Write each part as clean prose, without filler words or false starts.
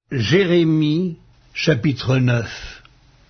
Jérémie, chapitre 9.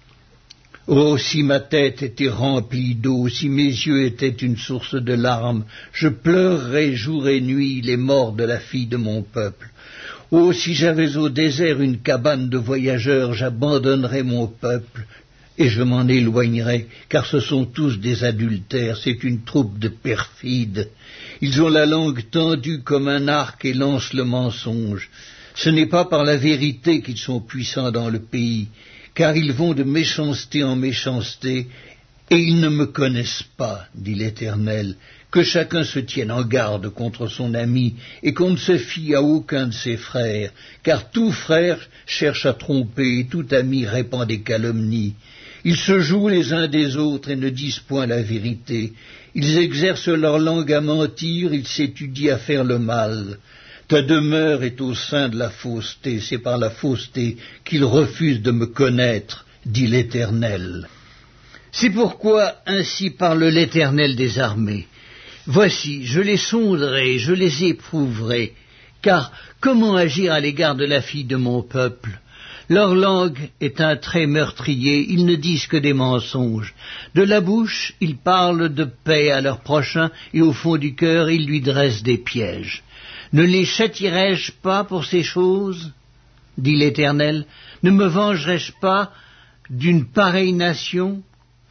Oh, si ma tête était remplie d'eau, si mes yeux étaient une source de larmes, je pleurerais jour et nuit les morts de la fille de mon peuple. Oh, si j'avais au désert une cabane de voyageurs, j'abandonnerais mon peuple et je m'en éloignerais, car ce sont tous des adultères, c'est une troupe de perfides. Ils ont la langue tendue comme un arc et lancent le mensonge. Ce n'est pas par la vérité qu'ils sont puissants dans le pays, car ils vont de méchanceté en méchanceté, et ils ne me connaissent pas, dit l'Éternel. Que chacun se tienne en garde contre son ami, et qu'on ne se fie à aucun de ses frères, car tout frère cherche à tromper, et tout ami répand des calomnies. Ils se jouent les uns des autres et ne disent point la vérité. Ils exercent leur langue à mentir, ils s'étudient à faire le mal. Ta demeure est au sein de la fausseté, c'est par la fausseté qu'ils refusent de me connaître, dit l'Éternel. C'est pourquoi ainsi parle l'Éternel des armées. Voici, je les sonderai, je les éprouverai, car comment agir à l'égard de la fille de mon peuple? Leur langue est un trait meurtrier, ils ne disent que des mensonges. De la bouche, ils parlent de paix à leur prochain, et au fond du cœur, ils lui dressent des pièges. Ne les châtierai-je pas pour ces choses, dit l'Éternel? Ne me vengerai-je pas d'une pareille nation?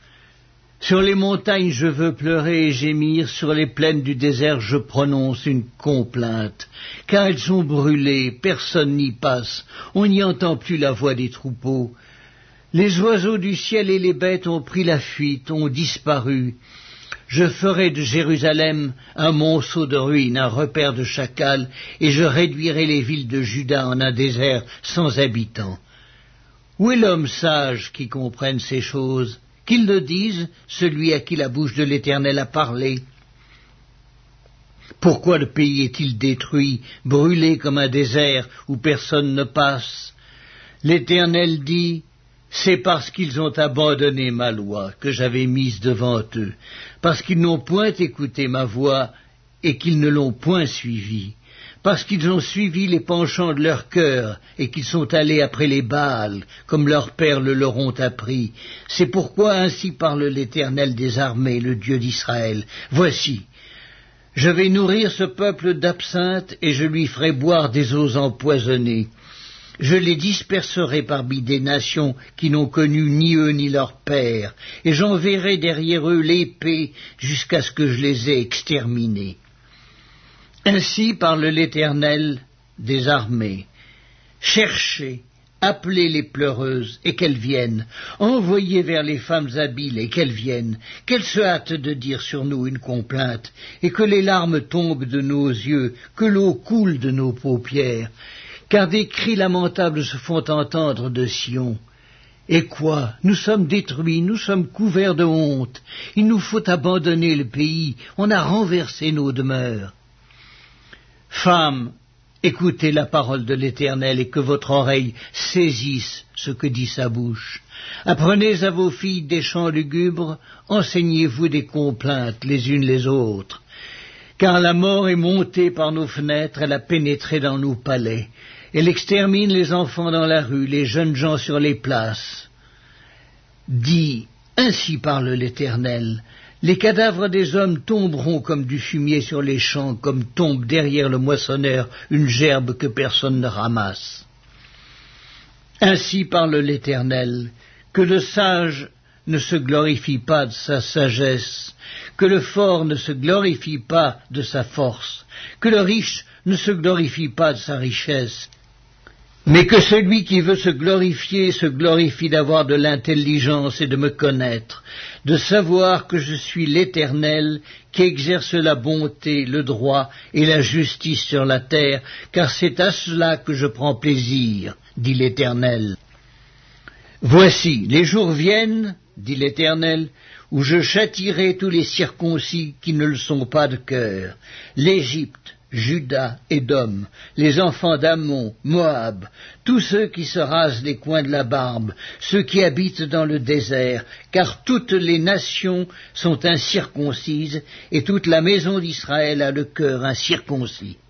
Sur les montagnes je veux pleurer et gémir, sur les plaines du désert je prononce une complainte, car elles sont brûlées, personne n'y passe, on n'y entend plus la voix des troupeaux. Les oiseaux du ciel et les bêtes ont pris la fuite, ont disparu. Je ferai de Jérusalem un monceau de ruines, un repère de chacals, et je réduirai les villes de Juda en un désert sans habitants. Où est l'homme sage qui comprenne ces choses? Qu'il le dise, celui à qui la bouche de l'Éternel a parlé. Pourquoi le pays est-il détruit, brûlé comme un désert où personne ne passe? L'Éternel dit, c'est parce qu'ils ont abandonné ma loi que j'avais mise devant eux, parce qu'ils n'ont point écouté ma voix et qu'ils ne l'ont point suivie, parce qu'ils ont suivi les penchants de leur cœur et qu'ils sont allés après les Baals, comme leurs pères le leur ont appris. C'est pourquoi ainsi parle l'Éternel des armées, le Dieu d'Israël. Voici, je vais nourrir ce peuple d'absinthe et je lui ferai boire des eaux empoisonnées. Je les disperserai parmi des nations qui n'ont connu ni eux ni leurs pères, et j'enverrai derrière eux l'épée jusqu'à ce que je les ai exterminés. Ainsi parle l'Éternel des armées. Cherchez, appelez les pleureuses, et qu'elles viennent. Envoyez vers les femmes habiles, et qu'elles viennent. Qu'elles se hâtent de dire sur nous une complainte, et que les larmes tombent de nos yeux, que l'eau coule de nos paupières. Car des cris lamentables se font entendre de Sion. Et quoi? Nous sommes détruits, nous sommes couverts de honte. Il nous faut abandonner le pays, on a renversé nos demeures. Femmes, écoutez la parole de l'Éternel et que votre oreille saisisse ce que dit sa bouche. Apprenez à vos filles des chants lugubres, enseignez-vous des complaintes les unes les autres. Car la mort est montée par nos fenêtres, elle a pénétré dans nos palais. Elle extermine les enfants dans la rue, les jeunes gens sur les places. Dis, ainsi parle l'Éternel, les cadavres des hommes tomberont comme du fumier sur les champs, comme tombe derrière le moissonneur une gerbe que personne ne ramasse. Ainsi parle l'Éternel, que le sage ne se glorifie pas de sa sagesse, que le fort ne se glorifie pas de sa force, que le riche ne se glorifie pas de sa richesse, mais que celui qui veut se glorifie d'avoir de l'intelligence et de me connaître, de savoir que je suis l'Éternel qui exerce la bonté, le droit et la justice sur la terre, car c'est à cela que je prends plaisir, dit l'Éternel. Voici, les jours viennent, dit l'Éternel, où je châtierai tous les circoncis qui ne le sont pas de cœur, l'Égypte, Juda, Édom, les enfants d'Ammon, Moab, tous ceux qui se rasent les coins de la barbe, ceux qui habitent dans le désert, car toutes les nations sont incirconcises, et toute la maison d'Israël a le cœur incirconcis.